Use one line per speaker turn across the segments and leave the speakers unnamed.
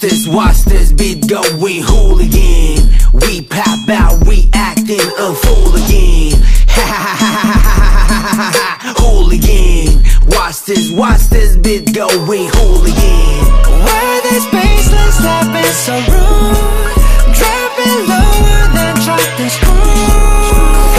watch this beat going hooligan. We pop out, we acting a fool again. Ha ha ha ha ha ha ha, hooligan. Watch this beat going hooligan.
Why this baseline slapping so rude? Dropping lower than drop this groove.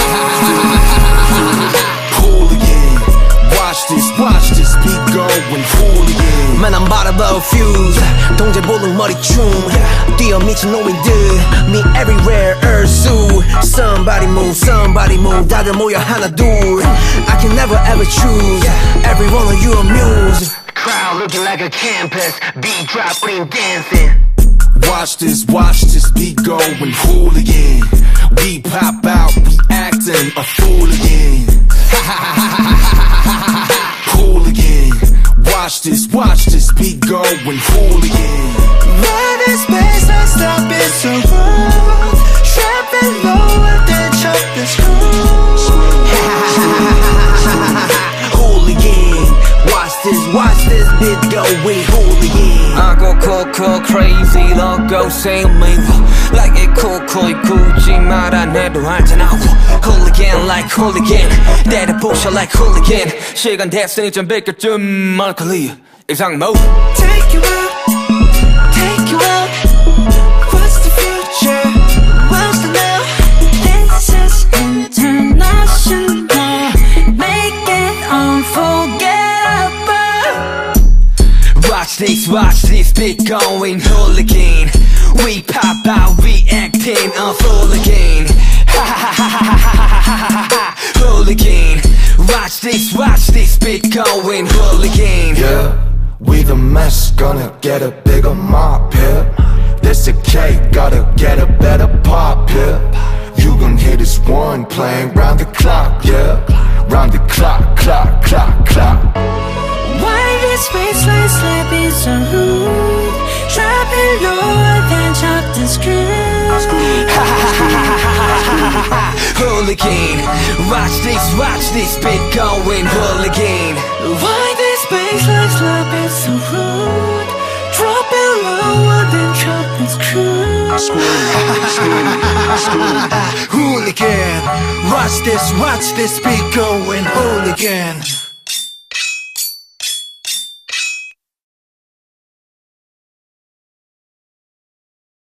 Hooligan. Watch this beat going hooligan. Man, I'm about to blow a fuse. 동제 볼록 머리춤 뛰어 미친 노인들 Me everywhere ursu. Somebody move 다들 모여 하나 둘 I can never ever choose Every one of you amuse. Crowd looking like a campus. Beat drop, bring dancing. Watch this beat going hooligan. We pop out, we acting a fool again. Hooligan. Watch this beat going hooligan.
Why this baseline slapping so rude? Dropping lower than drop this groove.
Hooligan. Watch this beat going hooligan.
I go cool, crazy, logo same me. Like it cool, 굳이 말 안 해도 알잖아. Hooligan like hooligan, 때려 부셔 like hooligan. 시간 됐으니 좀 비켜좀 얼클리 이상 mode.
Take you out. What's the future? What's the now? This is international. Make it unforgettable.
Watch this beat going hooligan. We pop out, we acting a fool again. Hooligan. Watch this beat going hooligan.
Yeah, we the mess, gonna get a bigger mop here. This a cake, gotta get a better pop here. You gon' hear this one playing round the clock, yeah. Round the clock.
Why this baseline slapping so rude? Dropping lower than drop the screw.
Hooligan. Watch this beat going hooligan.
Why this baseline slapping so rude? Dropping lower than drop the screw.
Hooligan. Watch this beat going hooligan.